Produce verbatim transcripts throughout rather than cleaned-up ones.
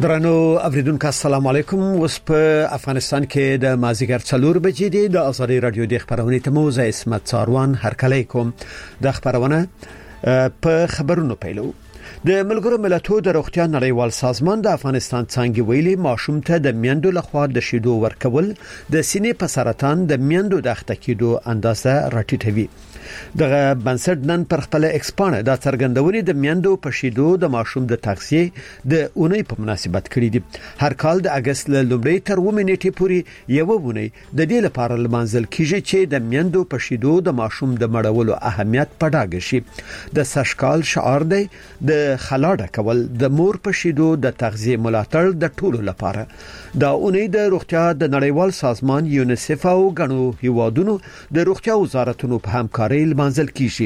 درنو اوریدونکو السلام علیکم. اوس په افغانستان کې د مازیګر څلور بجې دی د ازادي رادیو د خبرونې ته موزه اسمت څاروان هرکلی کوم. د خبرونه په خبرونو پیلو. د ملګرو ملتونو د روغتیا نړیوال سازمان د افغانستان څنګه ویلي ماشوم ته د میندو لخوا د شیدو ورکول د سینې په سرطان د میندو د اخته کېدو اندازه راټیټوي. دغه بنسټ نن پر خپل ایکسپانه د څرګندونې د میندو په شیدو د ماشوم د تغذیه د اونۍ په مناسبت کړی دي. هر کال د اگست له لومړۍ تر اوومې نیټې پورې یو اونۍ د دې لپاره لمانځل کیږي چې د میندو په شیدو د ماشوم د مړولو اهمیت په ډاګه شي. د سشکال شعار دی د خلاډه کول د مور په شیدو د تغذیه ملاتړ د ټولو لپاره. دا اونۍ د روغتیا د نړیوال سازمان یونیسف او غنو هیوادونو د روغتیا وزارتونو په همکارۍ لمانځل کیږي.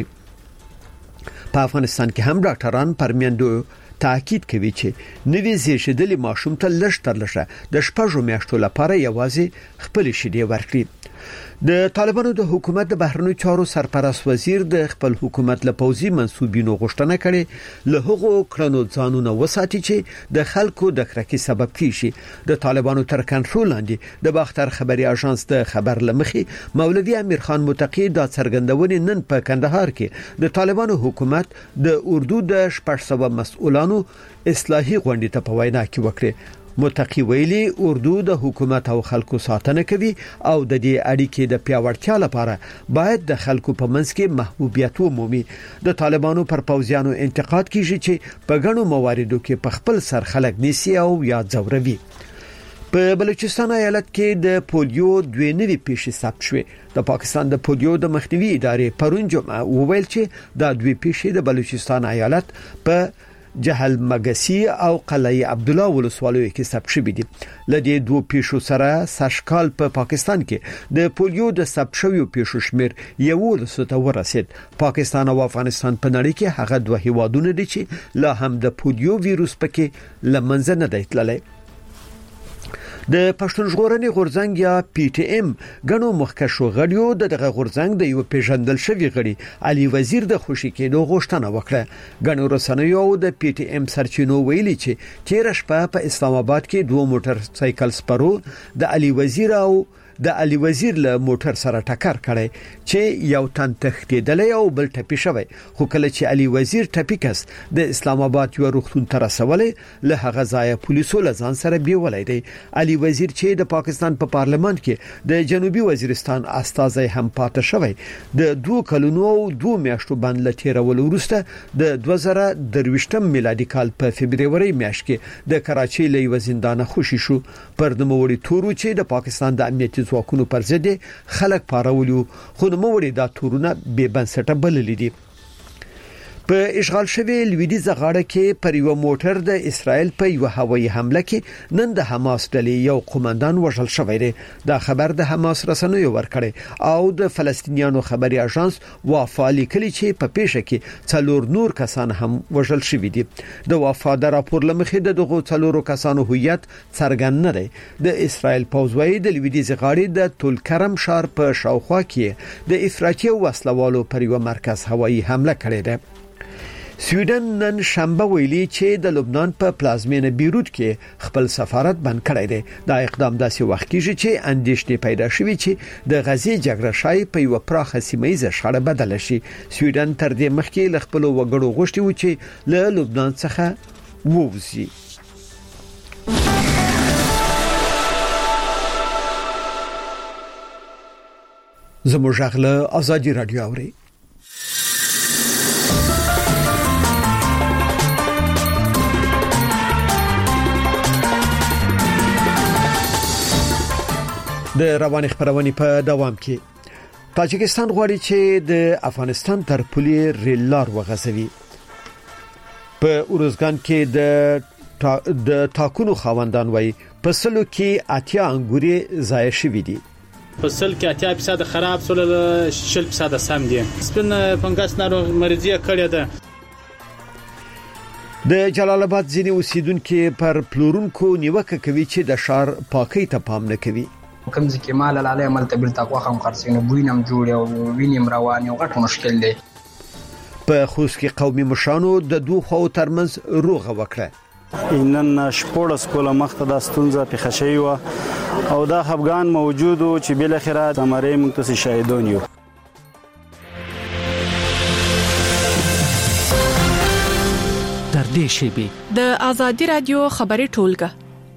په افغانستان کې هم ډاکټران پر میندو تاکید کوي چې نوې زیږیدلي ماشوم ته لږ تر لږه د شپږو میاشتو لپاره یوازې خپل شیدې ورکړي. د طالبانو د حکومت د بهرنیو چارو سرپرست وزیر د خپل حکومت له پوځي منسوبینو غوښتنه کړې له هغو کړنو ځانونه وساتي چې د خلکو د کرکې سبب کیږي. د طالبانو تر کنټرول لاندې د باختر خبري اژانس د خبر لمخې مولوی امیر خان متقی د څرګندونې نن په کندهار کې د طالبانو حکومت د اردو د شپږ سوه مسؤلانو اصلاحي غونډې ته په وینا کې وکړه. متقی ویلي اردو د حکومت او خلکو ساتنه کوي او د دې اړیکې د پیاوړتیا لپاره باید د خلکو په منځ کې محبوبیت ومومي. د طالبانو پر پوځیانو انتقاد کیږي چې په غنو مواردو کې په خپل سر خلک نیسي او یا ځوروي. په بلوچستان ایالت کې د پولیو دوه نوي پیښې ثبت شوې. د پاکستان د پولیو د مخنیوي ادارې پرون جمعه وویل چې دا دوه پیښې د بلوچستان ایالت په جهل مګسی او قلعه عبد الله ولسوالیو کې ثبت شوې دي. لدې دوه پیښو سره سشکال په پا پاکستان کې د پولیو د ثبت شویو پیښو شمیر یو لسته ورسید. پاکستان او افغانستان په نړۍ کې هغه دوه هیوادونه دي چې لا هم د پولیو وایروس پکې لمنځه نه دی تللی. د پښتون ژغورنې غورځنګ یا پی ټی ایم غنو مخکښو غړیو دغه غورځنګ د یو پیژندل شوی غړي علي وزیر د خوشی کېدو غوښتنه وکړه. غنو رسنیو د پی ټی ایم سرچینو ویلي چې تیر شپه په اسلام آباد کې دوه موټر سایکل سپرو د علي وزیر او د علي وزیر له موټر سره ټکر کړي چې یو تن تښتیدلی او بل ټپي شوی. خو کله چې علي وزیر ټپي کس د اسلام آباد یو روغتون ته رسولې له هغه ځای پولیسو له ځان سره بیولای دی. علي وزیر چې د پاکستان په پا پارلمان کې د جنوبي وزیرستان استازی هم پاتې شوی د دوه کلونو او دوه میاشتو باندې لټیرول وروسته د دوه زره درویشتم میلادي کال په فبرवरी میاشت کې د کراچۍ له یو زندانه خوشی شو. پر نوموړي تورو چې د پاکستان د امنیتي ځواکونو پر ضد خلک پارولیو خو نوموړي دا تورونه بې بنسټه بللي دي. په اشغال شوی لویدیځ غاړه کې پر یو موټر د اسرائیل په یو هوایي حمله کې نن د حماس ډلې یو قومندان وژل شوی دی. دا خبر د حماس رسنیو ورکړی او د فلسطینیانو خبري اژانس وافا لیکلي چې په پیښه کې څلور نور کسان هم وژل شوی دي. د وافا د راپور لمخې د دغو څلورو کسانو هویت څرګند نه دی. د اسرائیل پوځوي د لویدیځ غاړې د تولکرم شهر په شاوخوا کې د افراطي وسلوالو پر یو مرکز هوایي حمله کړې ده. سویډن نن شنبه ویلي چې د لبنان په پلازمینه بیروت کې خپل سفارت بند کړی دی. دا اقدام داسې وخت کېږي چې اندېښنې پیدا شوې چې د غزې جګړه شای په یو پراخه سیمه شخړه بدل شي. سویډن تر دې مخکې له خپل وګړو غوښتي و چې له لبنان څخه ووځي. زموږ غله ازادي رادیو اوري. د روان خبرونه په دوام کې تاجکستان غواړي چې د افغانستان تر پولې ریل لار وغځوي. په اورزګان کې د د تاکونو خاوندان وایي په سلو کې اتیا انګوري ضایع شوي دي. په سل کې اتیا فیصد خراب سول شل فیصد سم دي. سپین فنګس ناروغ مرضیه کړې ده. د جلال آباد ځینې اوسیدونکو پر پلورونکو نیوکه کوي چې د شهر پاکۍ ته پام نه کوي. کوم ځکه مال لاله عمل ته بل تقوا هم خرڅینه بوینم جوړ او وینم روان یو غټ مشکل دی. په خوست کې قومي مشرانو د دوه خو ترمنځ روغه وکړه. نن شپږ سکول مخته د ستونزه په خشي و او دا افغان موجود او چې بل اخره زمره موږ ته شاهدون یو. در دې شیبه د ازادي رادیو خبري ټولګه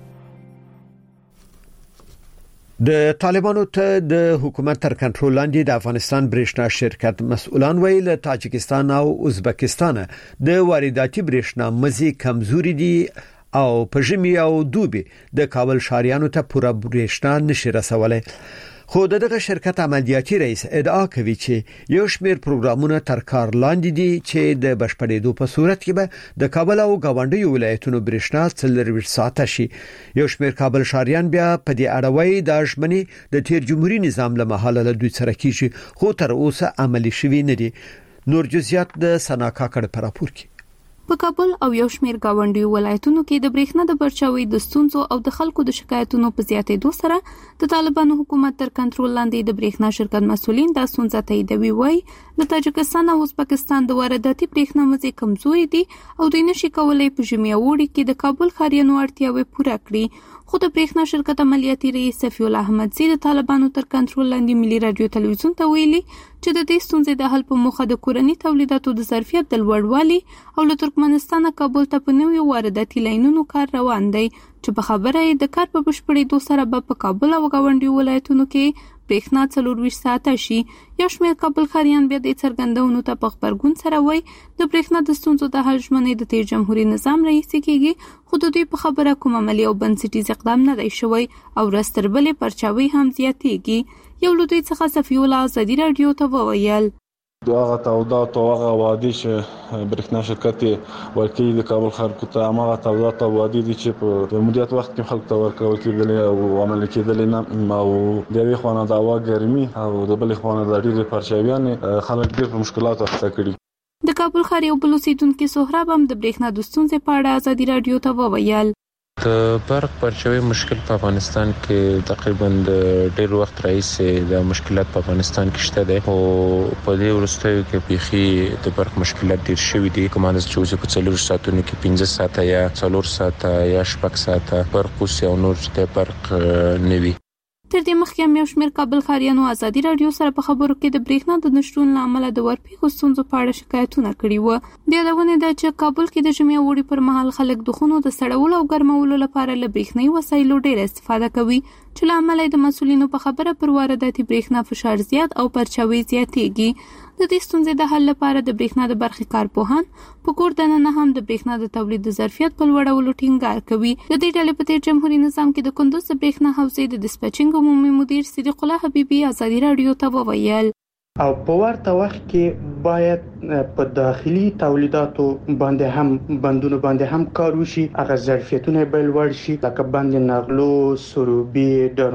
د طالبانو ته د حکومت تر کنټرول لاندې د افغانستان برېښنا شرکت مسؤلان ویل تاجکستان او ازبکستان د وارداتي برېښنا مزي کمزوري دي او په ژمي او دوبي د کابل ښاریانو ته پوره برېښنا نشي رسولای. خو دغه شرکت عملیاتي رئیس ادعا کوي چې یو شمېر پروګرامونه تر کار لاندې دي چې د بشپړېدو په صورت کې به د کابل او گاونډي ولایتونو برېښنا څلور ساعته شي. یو شمېر کابل ښاریان بیا په دې اړه وایي د ژمنې د تیر جمهوریت نظام له مهاله له دوی سره کیږي خو تر اوسه عملی شوی نه دي. نور جزئیات د سنا کاکړ په راپور کې. په کابل او یو شمېر گاونډي ولایتونو کې د برېښنا د برچاوي د ستونزو او د خلکو د شکایتونو په زیاتېدو سره د طالبانو حکومت تر کنټرول لاندې د برېښنا شرکت مسؤلین د ستونزې تاییدوي. وایي د تاجکستان او ازبکستان د وارداتي برېښنا مزي کمزوري دي او دوی نشي کولای په ژمي او وړي کې د کابل ښاریانو اړتیاوې پوره کړي. خو د برېښنا شرکت عملیاتي رئیس صفی الله احمدزی د طالبانو تر کنټرول لاندې ملي رادیو تلویزیون ته ویلي چې د دې ستونزې د حل په موخه د کورني تولیداتو د ظرفیت د لوړوالي او له ترکمنستان کابل ته په نوې وارداتي لاینونو کار روان دی چې په خبره یې د کار په بشپړېدو سره به په کابل او گاونډي ولایتونو کې برېښنا څلور ساعته شي. یو شمېر کابل ښاریان بیا د څرګندونو ته په خبرګون سره وایي د برېښنا د ستونزو د حل ژمنې د تیر جمهوریت نظام رئیس کېږي خو د دوی په خبره کوم عملي او بنسټیز اقدام نه دی شوی او رستر بلې پرچاوي هم زیاتېږي. یو له دوی څخه صفی الله ازادي رادیو ته وویل دغه تولیدات او هغه وادي چې برېښنا شرکت ورکوي د کابل خلکو ته هغه تولیدات او وادي دي چې په د مدیریت وخت کې خلکو ته ورکول کېدل او عمل کېدل نه او د یوې خوا نه د هوا ګرمي او د بلې خوا نه د ډېرې پرچاویانې خلک ډېر په مشکلاتو اخته کړي. د کابل ښار یو بل اوسیدونکي سهراب هم د برېښنا د ستونزې په اړه ازادي رادیو ته وویل د برق پرچاوي مشکل په افغانستان کې تقریبا د ډېر وخت راځي د مشکلات په افغانستان کې شته دي او په دې ورستیو کې بيخي د برق مشکلات ډېر شوي دي کومه د چوزي په څلور ساعتونو کې پنځه ساعته یا څلور ساعته یا شپږ ساعته برق اوس یو نور د برق نوي. تر دې مخکې هم یو شمېر کابل ښاریانو ازادي رادیو سره په خبرو کې د برېښنا د نشتون له امله د ورپېښو ستونزو په اړه شکایتونه کړي وو. یادونه ده چې کابل کې د ژمي او وړي پر مهال خلک د خونو د سړولو او ګرمولو لپاره له برېښنايي وسایلو ډېر استفاده کوي چې له امله د مسؤلینو په خبره پر وارداتي برېښنا فشار زیات او پرچاوي زیاتېږي. د دې ستونزې د حل لپاره د برېښنا د برخې کارپوهان په کور دننه هم د برېښنا د تولید د ظرفیت په لوړولو ټینګار کوي. د دې ډلې په تیر جمهوریت نظام کې د کندوز د برېښنا حوزې د ډیسپیچینګ عمومي مدیر صدیق الله حبیبي ازادي رادیو ته وویل او په ورته وخت کې باید په داخلي تولیداتو باندې هم بندونو باندې هم کار وشي هغه ظرفیتونه به لوړ شي لکه بند نغلو سروبي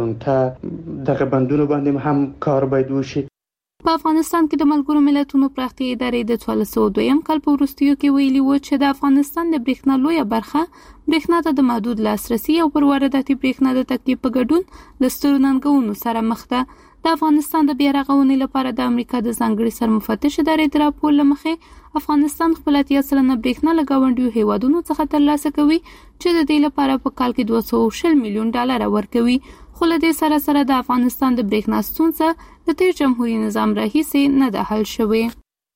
درونټه دغه بندونو باندې هم کار باید وشي. په افغانستان کې د ملګرو ملتونو پراختیا ادارې د څوارلس سوه دویم کال په وروستیو کې ویلي و چې د افغانستان د برېښنا لویه برخه برېښنا ته د محدود لاسرسي او پر وارداتي برېښنا د تکیې په ګډون له سترو ننګونو سره مخ ده. د افغانستان د بیا رغونې لپاره د امریکا د ځانګړي سرمفتش ادارې د راپور له مخې افغانستان خپل اتیا سلنه برېښنا له ګاونډیو هیوادونو څخه ترلاسه کوي چې د دې لپاره په کال کې دوه سوه شل میلیون ډالر ورکوي. خو له دې سره سره د افغانستان د برېښنا ستونزه د تیر جمهوریت نظام راهیسې نه ده حل شوې.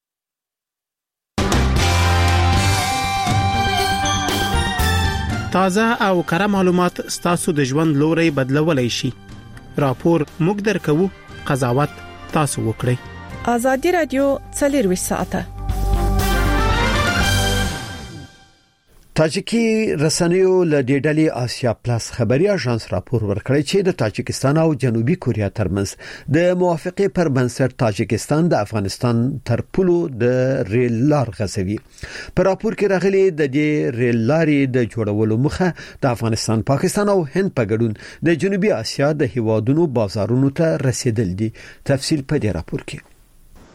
تازه او کره معلومات ستاسو د ژوند لوري بدلولای شي. راپور موږ درکو، قضاوت تاسو وکړئ. ازادي رادیو څلور ساعته تاجیکی رسنیو له ډیډلې آسیا پلاس خبري اژانس راپور ورکړی چې د تاجکستان او جنوبي کوریا ترمنځ د موافقه پر بنسټ تاجکستان د افغانستان تر پولو د ریل لار غځوي. په راپور کې راغلي د دې ریل لارې د جوړولو مخه د افغانستان، پاکستان او هند په ګډون د جنوبي آسیا د هیوادونو بازارونو ته رسیدل دي. تفصیل په دې راپور کې.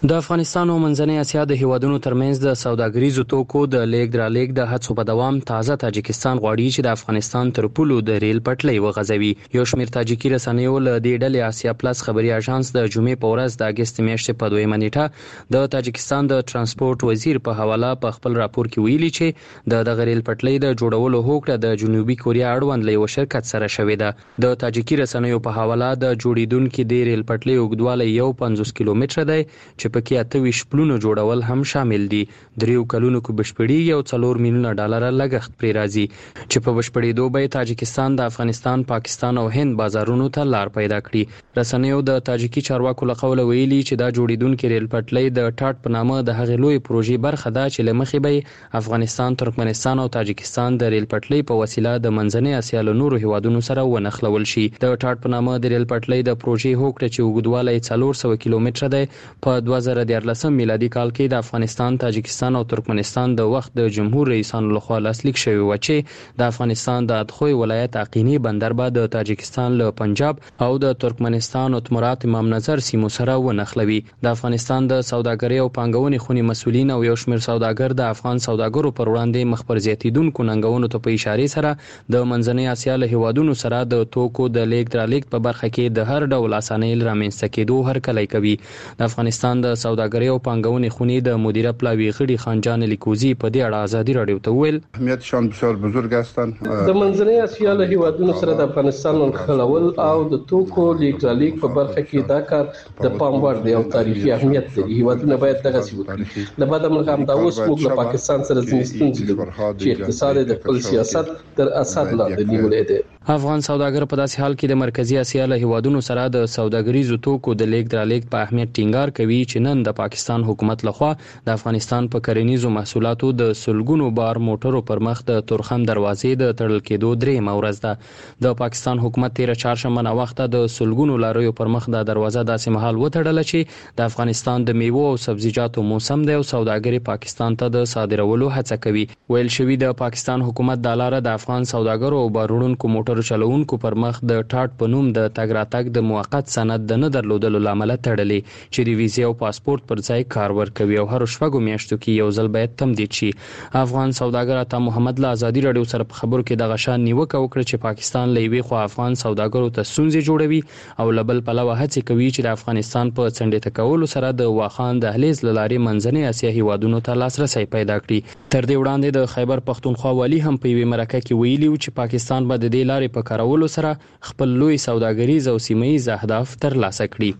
د افغانستان او منځنۍ اسیا د هیوادونو ترمنځ د سوداګریزو توکو د لیږد رالېږد د هڅو په دوام تازه تاجکستان غواړي چې د افغانستان تر پولو د ریل پټلۍ وغځوي. یو شمېر تاجکي رسنیو له دې ډلې آسیا پلس خبري اژانس د جمعې په ورځ د اګست میاشتې په دویمه نیټه د تاجکستان د ترانسپورت وزیر په حواله په خپل راپور کې ویلي چې د دغه ریل پټلۍ د جوړولو هوکړه د جنوبي کوریا اړوند له یو شرکت سره شوې ده. د تاجکي رسنیو په حواله د جوړیدونکو د ریل پټلۍ اوږدوالی یو پنځوس کیلومتره دی چې پکې اته ویشت پلونو جوړول هم شامل دي. دریو کلونو کې بشپړي یو څلور میلیونه ډالر لګښت پرې راځي چې په بشپړېدو به تاجکستان د افغانستان، پاکستان او هند بازارونو ته لار پیدا کړي. رسنیو د تاجکي چارواکو له قوله ویلي چې دا جوړیدونکو ریل پټلۍ د ټاټ په نامه د هغې لوی پروژې برخه ده چې له مخې به افغانستان، ترکمنستان او تاجکستان د ریل پټلۍ په وسیله د منځنۍ اسیا له نورو هیوادونو سره ونښلول شي. د ټاټ په نامه د ریل پټلۍ د پروژې هوکړه چې اوږدوالی څلور سوه کیلومتره دی په دوه زره دیارلسم میلادي کال کې د افغانستان، تاجکستان او ترکمنستان د وخت د جمهور رئیسانو لخوا لاسلیک شوی و چې د افغانستان د ادخوی ولایت اقینی بندر به د تاجکستان له پنجاب او د ترکمنستان اتمرات امام نظر سیمو سره ونښلوي. د افغانستان د سوداګرۍ او پانګونې خونې مسولین او یو شمېر سوداګر د افغان سوداګرو پر وړاندې مخ پر زیاتیدونکو ننګونو ته په اشاره سره د منځنۍ اسیا له هیوادونو سره د توکو د لیږد رالېږد په برخه کې د هر ډول اسانۍ رامنځته کېدو هرکلی کوي. د افغانستان د سوداګرۍ او پانګونې خونې د مدیره پلاوی غړي خانجان لیکوزی په دې اړه ازادي رادیو ته ویل اهمیتشان بسیار بزرگ هستند. د منځنۍ اسیا له هیوادونو سره د افغانستان نښلول او د توکو لیږد رالېږد په برخه کې دا کار د پام وړ دی او تاریخي اهمیت لري. هیوادونه باید دغسې وکړي. له بده مرغه همدا اوس موږ له پاکستان سره ځینې ستونزې لرو چې اقتصاد د خپل سیاست تر اثر لاندې نیولې دی. افغان سوداګر په داسې حال کې د مرکزی اسیا له هیوادونو سره د سوداګریزو توکو د لیږد رالېږد په اهمیت ټینګار کوي چې نن د پاکستان حکومت لخوا د افغانستان په کرنیزو محصولاتو د سلګونو بار موټرو پر مخ د تورخم دروازې د تړل کېدو درېیمه ورځ ده. د پاکستان حکومت تیر چهارشنبه ناوخته د سلګونو لاریو پر مخ د دروازه داسې مهال وتړله چې د افغانستان د میوو او سبزیجاتو موسم دی او سوداګري پاکستان ته د صادرولو هڅه کوي. ویل شوی د پاکستان حکومت د لاره د افغان سوداګرو او بارونکو موټر چلوونکو پر مخ د ټاټ په نوم د تګ راتګ د موقت سند د نه درلودلو لامل تړلې چې د ویزې او پاسپورت پر ځای کار ورکوي او هر شپږو میاشتو کې یو ځل باید تمدید شي. افغان سوداګر عطا محمد له ازادي رادیو سره په خبرو کې د غشان نیوکه وکړه چې پاکستان له یوې خوا افغان سوداګرو ته ستونزې جوړوي او له بل پلوه هڅې کوي چې د افغانستان په څنډې کولو سره د واخان دهلیز له لارې منځنۍ اسیا هیوادونو ته لاسرسی پیدا کړي. تر دې وړاندې د خیبر پښتونخوا والي هم په یوې مرکه کې ویلي چې پاکستان به د دې لارې په کارولو سره خپل لوی سوداګریز او سیمه‌ییز اهداف ترلاسه کړي.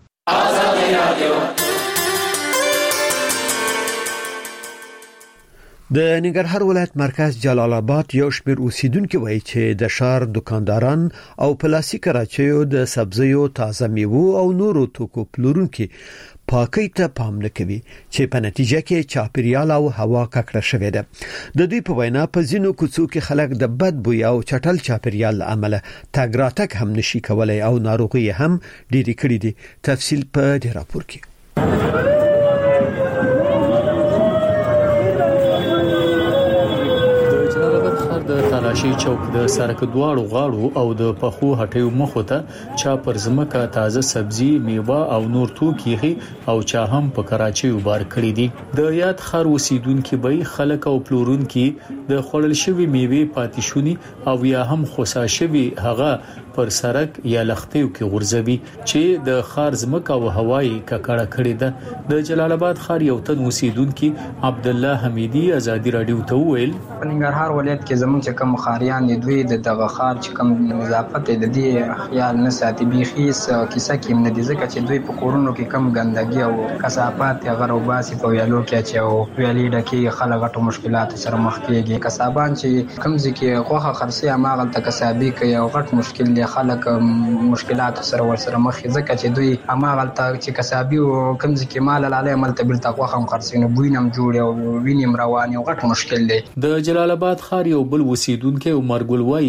د ننګرهار ولایت مرکز جلال آباد یو شمېر اوسیدونکو وایي چې د شهر دکانداران او پلاستیک راچیو د سبزیو، تازه میوو او نورو توکو پلورونکو پاکۍ ته پام نه کوي چې په نتیجه کې چاپیریال او هوا ککړه شوې ده. د دوی په وینا په ځینو کوڅو کې خلک د بد بوی او چټل چاپیریال له امله تګ راتګ هم نشي کولای او ناروغي هم ډېرې کړې دي. تفصیل په دې راپور کې. تالاشي چوک د سرک دواړو غاړو او د پخو هټیو مخو ته چا پر ځمکه تازه سبزي، میوه او نور توکي او چا هم په کراچۍ وبار کړی دي. د یاد خار اوسیدونکو به خلک او پلورونکو د خړل شوی میوه پاتیشونی او یا هم خوسا شوی هغه پر سرک یا لختیو کې غورځوي چې د خار ځمکه او هوایی ککړه کړې ده. د جلال آباد خار یو تن اوسیدونکو عبد الله حمیدی ازادي رادیو ته ویل په ننګرهار ولایت کې زموږ چې کوم خاریان دي دوی د دغه خار چې کوم نظافت د دې خیال نه ساتي بيخي کیسه کې نه دي ځکه چې دوی په کورونو کې کم ګندګي او کثافات غره وباسي په ویالو کې چې او ویالې ډکه خلک غټو مشکلات سره مخ کېږي. کسابان چې کم ځکه غوخه خرسي عمل ته کسابي کوي او غټ مشکل دي خلک مشکلات سره ورسره مخ ځکه چې دوی عمل ته چې کسابي او کم ځکه مال لاله عمل ته بل تقوا هم خرسي نه بوینم جوړ او وینم روان او غټ مشکل دی. د جلال آباد خار یو بل اوسیدونکو عمر ګل وای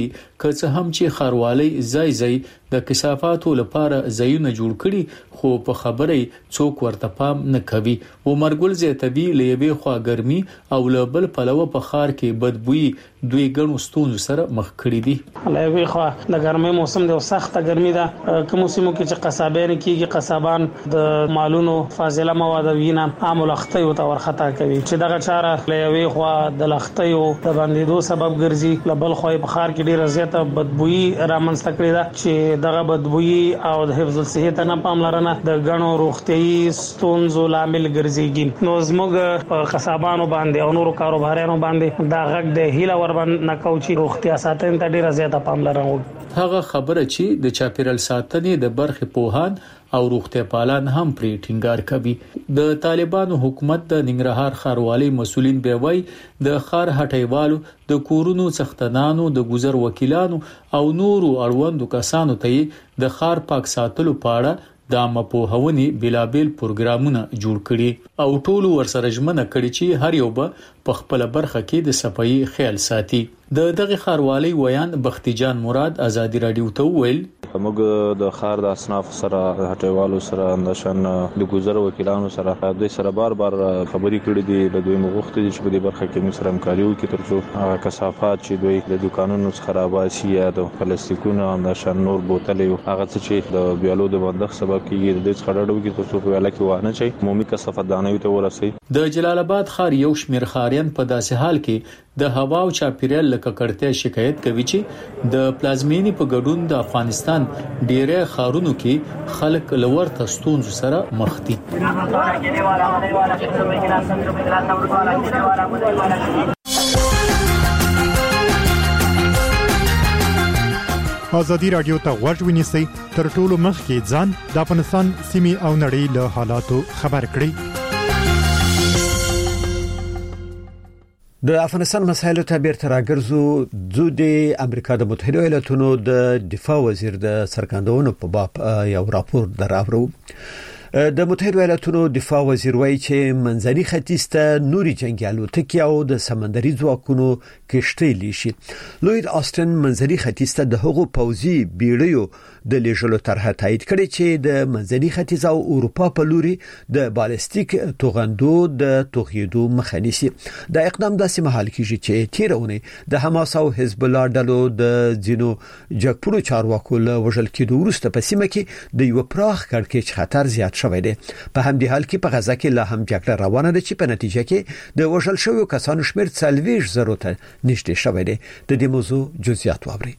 که څه هم چې خاروالي ځای ځای د کثافاتو لپاره ځایونه جوړ کړي خو په خبرې څوک ورته پام نه کوي. عمرګل زیاتوي لېوي خوا ګرمي او لبل پلوه په خار کې بدبوئی دوی ګڼو ستونزو سره مخ کړي دي. لېوي خوا د ګرمۍ موسم دی او سخت ګرمي ده. کوم موسمو کې چې قصابان کېږي قصابان د مالونو فاضله مواد وینه عام لختي او تور خطا کوي چې دغه چاره لېوي خوا د لختي او د باندې دو سبب ګرځي. لبل خو په خار کې ډیره زیاته بدبوئی رامنځته کړې ده چې دغه بدبوئی او د حفظ الصحت نه پاملرنه د غنو روغتيي ستونزو لامل ګرځيږي. نو زموږ په قصابانو باندې او نورو کاروبارانو باندې دا غږ د هیله ور باندې نکوچي روغتیا ساتنه ته ډیره زیاته پاملرنه وکړي. هغه خبره چې د چاپیرل ساتنې د برخې پوهان او روغتیا پالان هم پرې ټینګار کوي. د طالبانو حکومت د ننګرهار ښاروالۍ مسولین به وای د ښار هټیوالو د کورونو څښتنانو د گذر وکیلانو او نورو اړوندو کسانو ته د ښار پاک ساتلو پاړه د مپوهونی بلابل پروګرامونه جوړ کړي او ټولو ورسره ژمنه کړي چې هر یو به په خپل برخه کې د صفایي خیال ساتي. د دغه ښاروالۍ ویان بختي جان مراد ازادي رادیو ته ویل موږ د خار د اصناف سره هټیوالو سره نشن د گذر وکیلانو سره د سره بار بار خبري کړې دي. د دوی مغوښتي چې په دې برخه کې موږ سره همکاري وکړي ترڅو هغه کثافات چې دوی د دکانونو څخه خراباسي یا د پلاستیکونو او نشن نور بوتلې هغه چې د بیالو د بندښت سبب کیږي د دې څخه ډډه وکړي ترڅو په ویاله کې وانه شي عمومي کثافات دانوي ته ورسي. د جلال آباد ښار یو شمیر ښاریان په داسې حال کې د هوا او چاپیریال لکه کړتیا شکایت کوي چې د پلازمینی په ګډون د افغانستان ډیره ښارونو کې خلک لور تستونز سره مخ دي. ازادي رادیو ته غوږ ونیسئ تر ټولو مخکې ځان د افغانستان سیمې او نړۍ له حالاتو خبر کړئ. د افغانستان مسایلو ته بیرته راګرځو. زو د امریکا د متحده ایالاتونو د دفاع وزیر د سرګندونو په باب یو راپور دراوړو. د متحده ایالاتونو دفاع وزیر وایي چې منځني ختیځ ته نوري جنگي الوتکې او د سمندري ځواکونو کشتۍ لیشي. لوید آستن منځني ختیځ ته د هغو پوځي بیړیو د لیږلو طرحه تایید کړې چې د منځني ختیځ او اروپا په لوري د بالستیک توغندو د توغیدو مخه نیسي. دا اقدام داسې مهال کیږي چې تیرونه د حماس او حزب الله ډلو د ځینو جګپورو چارواکو له وژل کېدو وروسته په سیمه کې د یو پراخ کړکېچ خطر زیات شوی دی. په همدې حال کې په غزا کې لا هم جګړه روانه ده چې په نتیجه کې د وژل شویو کسانو شمېر څلوېښت زرو ته نږدې شوی دی. د دې موضوع جزئیات واورئ.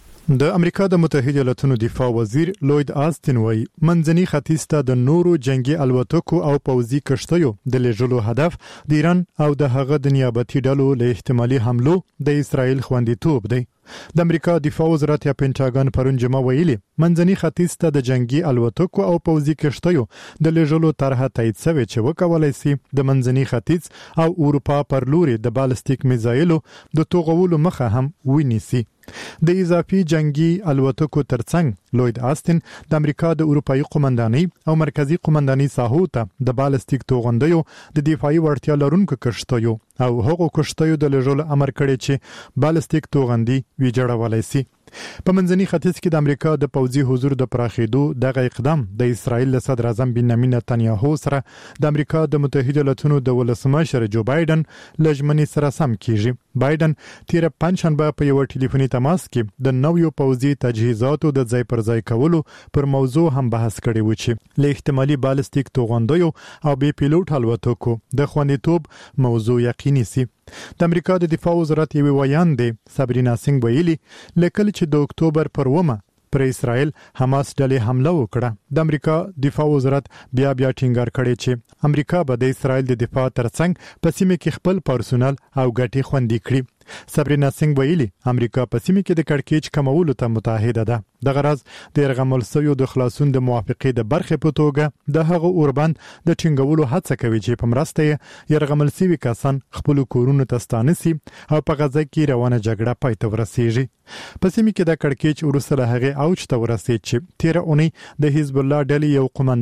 د امریکا د متحده ایالاتونو دفاع وزیر لوید آستن وایي منځني ختیځ ته د نورو جنگي الوتکو او پوځي کشتیو د لیږلو هدف د ایران او د هغه د نیابتي ډلو له احتمالي حملو د اسرائیل خوندیتوب دی. د امریکا دفاع وزارت یا پینټاګن پرون جمعه ویلي منځني ختیځ ته د جنگي الوتکو او پوځي کشتیو د لیږلو طرحه تایید شوی چې وکولای شي د منځني ختیځ او اروپا پر لوري د بالستیک میزایلو د توغولو مخه هم ونیسي. د اضافي جنگي الوتکو ترڅنګ لوید آستن د امریکا د اروپאי قومندانۍ او مرکزی قومندانۍ ساحو ته د بالستیک توغندیو د دفاعي وړتیا لرونکو کشتیو او هغو کشتیو د لیږلو امر کړی چې بالستیک توغندي ویجاړولای شي. په منځني ختیځ کې د امریکا د پوځي حضور د پراخېدو دغه اقدام د اسرائیل له صدر اعظم بنیامین نتنیاهو سره د امریکا د متحده ایالاتونو د ولسمشر جو بایدن لجمنې سره سم کیږي. بایدن تیر پنځشنبه په یو ټلیفوني تماس کې د نویو پوځي تجهیزاتو د ځای پر ځای کولو پر موضوع هم بحث کړی و چې له احتمالي بالستیک توغندیو او بي پیلوټ الوتکو د خوندیتوب موضوع یقیني سي. د امریکا د دفاع وزارت یو ویان دی سابرینا سنگ ویلي لکه چې د اکتوبر پر اومه پر اسرائیل حماس ډلې حمله وکړه. د امریکا دفاع وزارت بیا بیا ټینګار کړی چې امریکا به د اسرائیل د دفاع ترڅنګ په سیمه کې خپل پرسونل او ګټې خوندي کړي. سابرینا سنگ ویلي امریکا په سیمه کې د کړکېچ کمولو ته متحده ده. د غرض د يرغمل سویو د خلاصون د موافقې د برخې په توګه د هغه اوربند د ټینګولو هڅه کوي چې په مرسته یې يرغمل سوي کسان خپل کورونو ته ستانه سي او په غزا کې روانه جګړه پای ته ورسیږي. په سیمه کې د کړکېچ وروسته له هغه اوج ته ورسید چې تیر اونۍ د حزب الله ډلې یو قومندان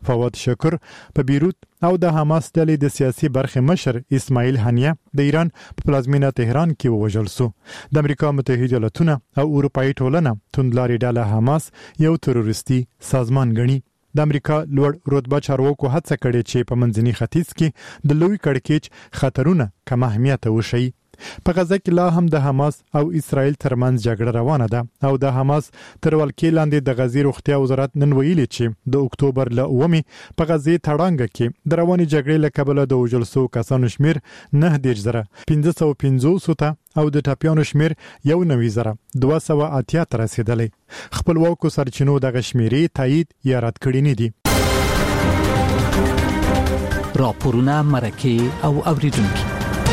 فواد شکر په بیروت او د حماس ډلې د سیاسي برخې مشر اسماعیل هنیه د ایران په پلازمینه تهران کې ووژل شو. د امریکا متحده ایالاتونه او اروپאי ټولنه توندلاري ډله حماس یو تروریستي سازمان ګڼي. د امریکا لوړ رتبه چارواکو هڅه کړې چې په منځني ختیځ کې د لوی کړکېچ خطرونه کم اهمیت وشي. په غزه کې لا هم د حماس او اسرائیل ترمنځ جګړه روانه ده او د حماس تر ولکې لاندې د غزې روغتیا وزارت نن ویلي چې د اکتوبر ل اومه په غزې تړانګه کې د رواني جګړې له کبله د وژل شوو کسانو شمیر نه دیش زره پنځه سوه پنځوس ته او د ټاپیانو شمیر یو نوي زره دوه سوه اتیا ته رسیدلی. خپلواکو سرچینو دغه شمیرې تایید یا رد کړي نه دي. راپورونه مرکه او اوریدونکو.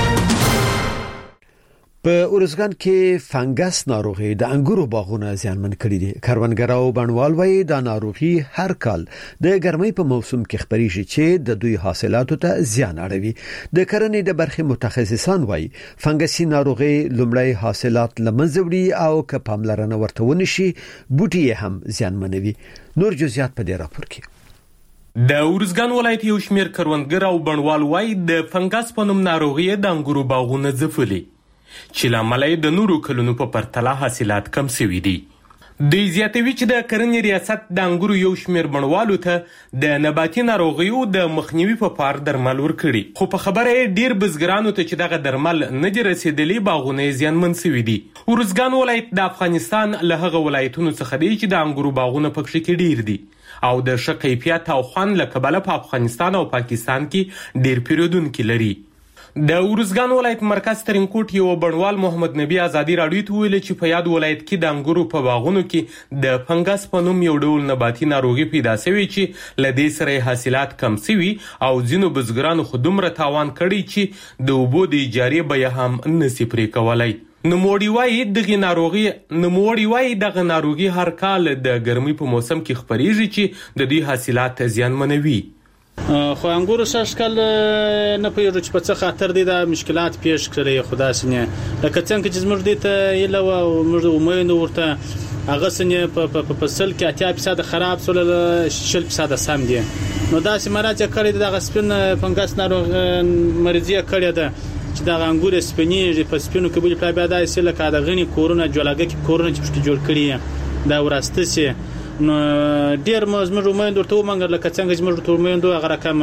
په اورزګان کې فنګس ناروغي د انګورو باغونه زیانمن کړي دي. کروندګر او بڼوال وايي دا ناروغي هر کال د ګرمۍ په موسم کې خپريږي چې د دوی حاصلاتو ته زیان اړوي. د کرنې د برخې متخصصان وايي فنګسي ناروغي لومړی حاصلات لمنځه وړي او که پاملرنه ورته ونشي بوټي هم زیانمنوي. نور جزئیات په دې راپور کې. د اورزګان ولایت یو شمیر کروندګر او بڼوال وايي د فنګس په نوم ناروغي د انګورو باغونه ځپلي چې لامل یې د نورو کلونو په پرتله حاصلات کم شوي دي. د زیاتوي چې د کرنې ریاست د انګورو یو شمیر بڼوالو ته د نباتي ناروغیو د مخنیوي په پار درمل ورکړي، خو په خبره یې ډیر بزګرانو ته چې دغه درمل نه دي رسیدلي باغونه زیانمن شوي دي. اورزګان ولایت د افغانستان له هغه ولایتونو څخه دی چې د انګورو باغونه پکې کې ډیر دي او د ښه کیفیت او خوند له کبله په افغانستان او پاکستان کې ډیر پیرودونکي لري. د اورزګان ولایت مرکز ترینکوټ یو بڼوال محمد نبی ازادي راډیو ته ویل چې په یاد ولایت کې د انګورو په باغونو کې د فنګس په نوم یو ډول نباتي ناروغي پیدا شوی چې له دې سره حاصلات کم شوي او ځینو بزګرانو خو دومره تاوان کړی چې د اوبو د اجارې بیه هم نشي پرې کولی. نوموړي وایي دغه ناروغي نوموړي وایي دغه ناروغي هر کال د ګرمۍ په موسم کې خپريږي چې د دوی حاصلات زیانمنوي. خو انګورو شاشکل نه پیږي چې په څه خاطر دي د مشکلات پیښ کړي خدا سينه لکه څنګه چې زموږ دي ته یله او موږ امید ورته هغه سينه په فصل کې اتیا فیصد خراب سول شل فیصد سم دي. نو دا سیمراجه کړي د غسپن فنګس ناروغ مریضي کړي ده چې د انګور سپینې په سپینو کې بل بیا د اصل کا د غني کورونه جوړاګه کې کورونه چې جوړ کړي دا وراسته سي نو ډیر مزمر امید ورته ومنګل لکه څنګه چې موږ ته امید هغه رقم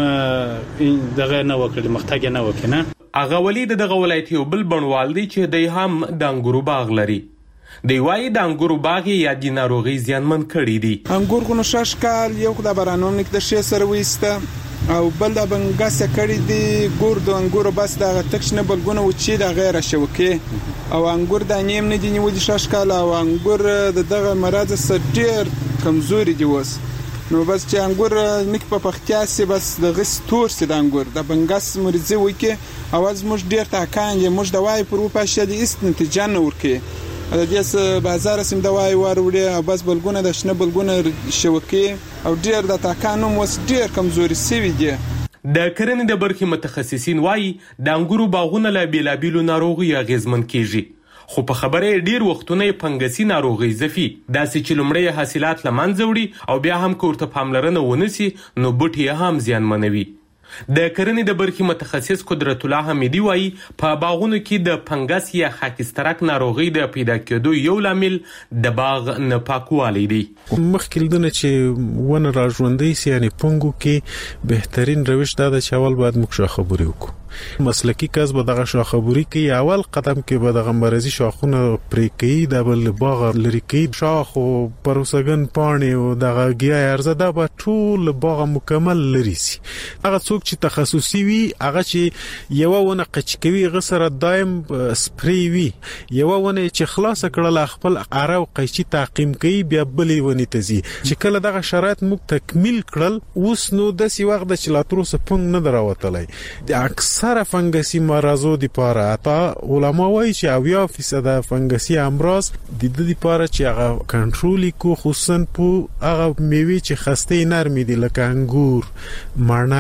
دغه نه وکړي مختګ نه وکړي. هغه ولید دغه ولایت یو بل بڼوال دی چې دی هم د انګورو باغ لري. دی وايي د انګورو باغ یا د ناروغي زیانمن کړي دي. انګور کو نو شاشکال یو د بارانوم نک د شې سره وېسته او بل د بنګاسه کړي دي ګور د انګورو بس د تکشنه بلګونه و چې د غیر شوکه او انګور د نیم نه دي نیولې شاشکال او انګور دغه مراد سره ډیر کمزوري دي وس نو بس چې انګور نک په پختیا سي بس د غس تور سي د انګور د بنګاس مرزي وکي اواز موږ ډیر تاکان یې موږ دوای پر وپا شه دي است نتیجه نه ورکي د دې بازار سم دوای وروړي بس بلګونه د شنه بلګونه شوکي او ډیر د تاکانو مس ډیر کمزوري سوي دي. د کرنې د برخې متخصصین وایي د انګورو باغونه له بیلابیلو ناروغي اغیزمن کیږي خو په خبره ډیر وختونه فنګسي ناروغي ځفي داسې چې لمړی حاصلات لمنځه وړي او بیا هم کوړه پاملرنه ونسی نو بوټي هم زیانمنوي. د کرنې د برخې متخصص قدرت الله حمیدی وایي په باغونو کې د فنګس یا خاکسترک ناروغي د پیدا کېدو یو لامل د باغ نه پاکوالی دی. مخکې دنه چې ونه راژوندۍ سي یعنی پنګو کې بهترین روش دا د چاول باید موږ خبرې وکړو. مسلکی کس به دغه شاخبوري کې اول قدم کې به دغه مرزي شاخونه پرې کوي د بل باغ لري کې شاخ او پروسګن پانی او دغه گیا ارزه دا به ټول باغ مکمل لري سي. هغه څوک چې تخصصي وي هغه چې یو ونه قچ کوي غسر دایم سپری وي یو ونه چې خلاص کړل خپل اره او قیچي تعقیم کوي بیا بلې ونی تزي چې کله دغه شرایط موږ تکمیل کړل اوس نو د سی وخت د چلاترو سپنګ نه دراوتلای د اکثر سره فنګسي مرزو د پاره اتا علماء وایي چې اویا فیصد فنګسي امراض د دې لپاره چې هغه کنټرول کو خصوصا په هغه میوه چې خسته نرمي دي لکه انګور، مڼه،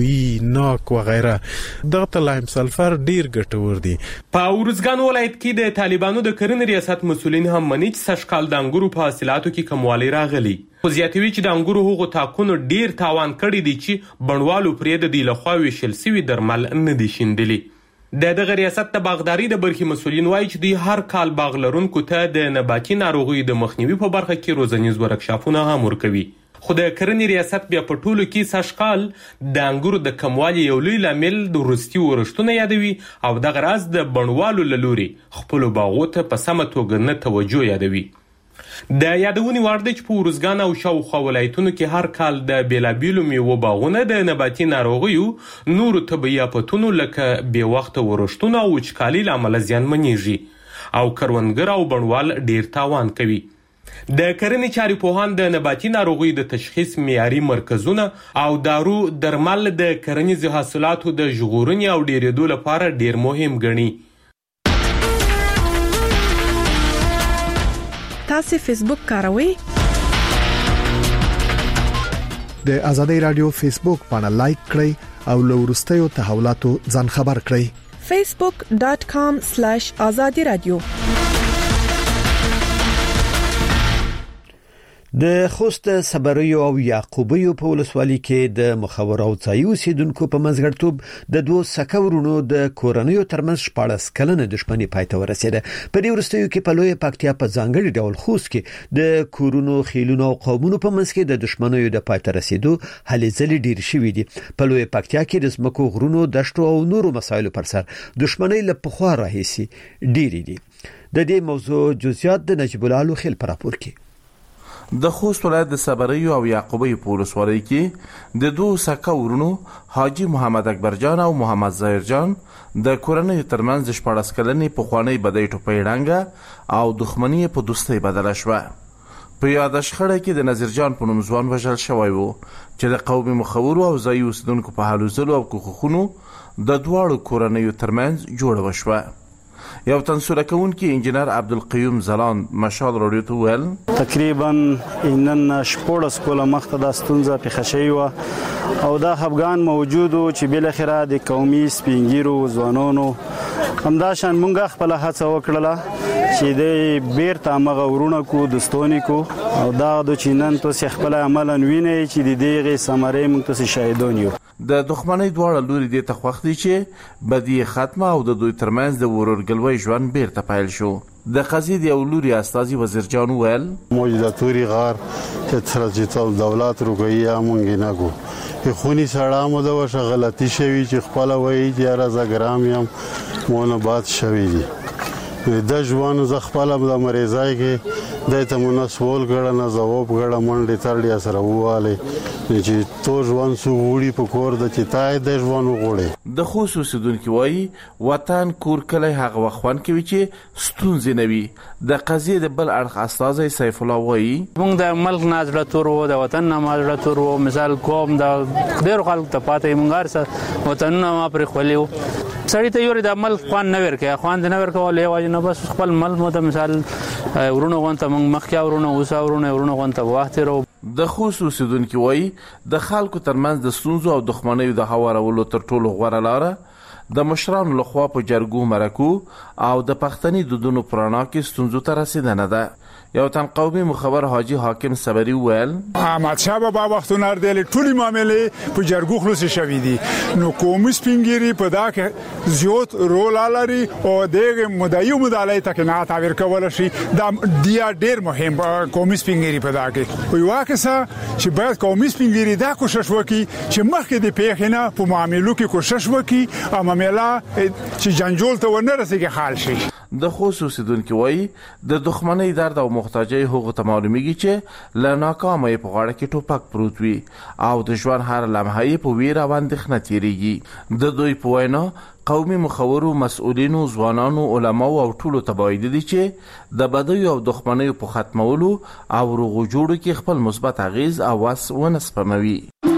بوئی ناک و غیره دغه ته لایم سلفر ډیر ګټور دي. په ورزګان ولایت کې د طالبانو د کرنې ریاست مسولین هم مني چې سږکال د انګورو په حاصلاتو کې کموالی راغلی. خو زیاتوي چې د انګورو هغو تاکونو ډیر تاوان کړی دی چې بڼوالو پرې د دې لخوا ویشل سوي درمل نه دي شیندلي. د دغه ریاست د باغداري د برخې مسولین وایي چې دوی هر کال باغ لرونکو ته د نباتي ناروغیو د مخنیوي په برخه کې روزنیز ورکشاپونه هم ورکوي. خو د کرنې ریاست بیا په ټولو کې سږکال د انګورو د کموالي یو لوی لامل د وروستي ورښتونه یادوي او دغه راز د بڼوالو له لوري خپلو باغو ته په سمه توګه نه توجه یادوي. د یادونې وړ دی چې په ورزګان او شاوخوا ولایتونو کې هر کال د بیلابیلو میوو باغونه د نباتي ناروغیو نورو طبیعي آفتونو لکه بې وخته ورښتونه او وچکالي له امله زیانمنېږي او کروندګر او بڼوال ډیر تاوان کوي. د کرنې چارې پوهان د نباتي ناروغیو د تشخیص معیاري مرکزونه او دارو درمل د کرنیزو حاصلاتو د ژغورنې او ډیرېدو لپاره ډیر مهم ګڼي. تاسو فیسبوک کاروئ؟ د آزادۍ رادیو فیسبوک باندې لایک کړئ او له وروستیو تحولاتو ځان خبر کړئ. facebook dot com slash azadi radio. د خوست صبریو او یعقوبیو په ولسوالۍ کې د مخور او ځایي اوسیدونکو په منځګړیتوب د دوه سکورونو د کورنیو ترمنځ شپاړس کلنه دښمني پای ته ورسېده. په دې وروستیو کې په لویه پکتیا په ځانګړي ډول خوست کې د کورونو خیلونو او قومونو په منځ کې د دښمنیو د پای ته رسیدو هلې ځلې ډېر شوي دي. په لویه پکتیا کې د ځمکو غرونو دشتو او نورو مسایلو پر سر دښمنۍ له پخوا راهیسي ډېرې دي. د دې موضوع جزئیات د نجیب الله لوخیل په راپور کې. د خوست ولایت د صبریو او یعقوبیو په ولسوالۍ کې د دوه سکه ورونو حاجی محمد اکبر جان او محمد ظاهر جان د کورنۍ ترمنځ د شپاړس کلنې پخوانۍ بدۍ ټوپۍ ړنګه او دښمني په دوستۍ بدله شوه. په یاده شخړه کې د نظیر جان په نوم ځوان وژل شوی وو چې د قومي مخورو او ځایي اوسیدونکو په هلو ځلو او کوښښونو د دواړو کورنیو ترمنځ جوړه وشوه. یو تنسوله کوونکی انجینر عبدالقیوم زلان مشال رادیو ته ویل تقریبا نن شپږ کاله مخکې دا ستونزه پیښه شوې وه او دا خفګان موجود و چې بالاخره د قومي سپینګیرو ځوانانو همداشان مونږ خپله هڅه وکړله چې د بیرته همغه ورونه کو دوستانې کو او دا د چې نن تاسې خپله عملا وینئ چې د دغې ثمرې موږ تاسې شاهدان یو. د دښمنۍ دواړه لوري دې ته خوښ دي چې بدي ختمه او د دوی ترمنځ د ورورګلوۍ ژوند بیرته پیل شو. د قضیې د یو لوري استازي وزیر جان وویل موږ د توري غار چې تر چې دولت روګي مونږ نه کو خونی سړا مو د وشه غلطي شوی چې خپل وایي چې راز ګرام یم مونږ باد شوی دي د ژوند ز خپل د مریضای کې د ته منسول غړ نه جواب غړ منډه ترډیا سره واله چې تو ژوند سو وړي په کور د چتای د ژوند وغوړي. د خصوصي دونکو وایي وطن کور کله هغه وخوان کوي چې ستونزې نه وي. د قضیې د بل اړخ استازي سیف الله وایي موږ د ملک نازله تور وو د وطن نازله تور وو مثال کوم د ډېر خلک ته پاتې مونږ سره وطنونه ما پر خولیو سړی ته یوري د ملک خوان نه ورکه خوان نه ورکول یو نه بس خپل مل مو د مثال ورونو غونته موږ مخکې ورونو اوسه ورونو ورونو غونته وخت رو. د خصوصي دونکو وایي د خلکو ترمنځ د ستونزو او دښمنیو د هوارولو تر ټولو غوره لاره د مشرانو لخوا په جرګو مرکو او د پښتني دودونو پرانا کې ستونزو ته رسیدنه ده. یو تن قومي مخبر حاجی حاکم صبری ویل احمد شاه بابا وختونه ردل ټولي معاملې په جرګو خلاص شوې دي نو قومي سپینګيري په دا کې زیات رول لري او دغه مدایو مدالای ته نه تعبیر کول شي دا دیا ډیر مهم قومي سپینګيري په دا کې وي واکسه چې باید قومي سپینګيري دا کوشش وکړي چې مخکې د پیښنه په معاملو کې کوشش وکړي او معاملہ چې جنجول ته ونه رسیږي حل شي. د خصوصي دونکو وایي د دښمنۍ درد او محتاجۍ هغه ته معلومیږي چې له ناکامۍ په غاړه کې ټوپک پروت وي او د ژوند هر لمحه یې په ویره او اندېښنه تېرېږي. د دوی په وینا قومي مخورو مسؤلینو ځوانانو علماو او ټولو ته باید دي چې د بدیو او دښمنیو په ختمولو او روغو جوړو کې خپل مثبت اغیز او وس ونه سپموي.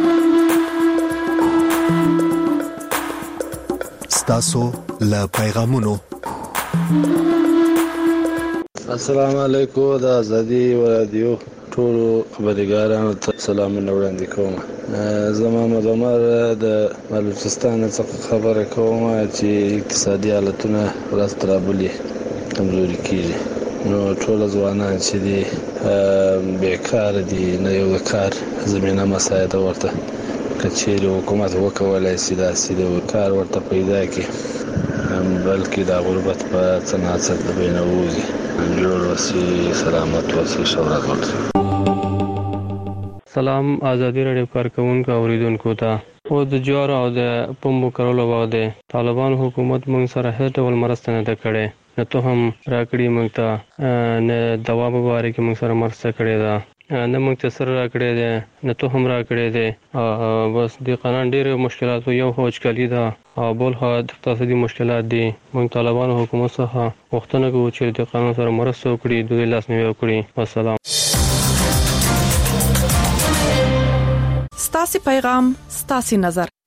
ستاسو له پیغامونو السلام علیکم د ازادي رادیو ټول خبرګارانو ته سلامونه وړاندې کوم. زما محمد عمر د بلوچستان څخه خبره کوم چې اقتصادي حالتونه راست رابلي کمزوري کیږي. نو ټول ځوانان چې دي بیکار دي، نه یو کار زمينه مساعده ورته کچېره حکومت وکولای شي دا سیده کار ورته پیدا کړي، بلکې دا غربت په صنعت د بینوزي جوړ وسی سلامت وسی شهرت ورته. سلام آزادی رادیو کارکونکو اوریدونکو ته. او د جوار او د پمبو کولو وخت طالبان حکومت موږ سره هیڅ ډول مرسته نه کړې، نه ته هم راکړي موږ ته، نه دوا مبارک موږ سره مرسته کړې ده، نه موږ ته سره راکړې ده، نه ته هم راکړې ده. بس د قانون ډېر مشکلات یو هوچکلی ده او بل ها اقتصادي مشکلات دي. موږ طالبان حکومت څخه وختونه کوو چې د قانون سره مرسته وکړي، دوی لاس نیوي وکړي. والسلام. ستاسو پیغام ستاسو نظر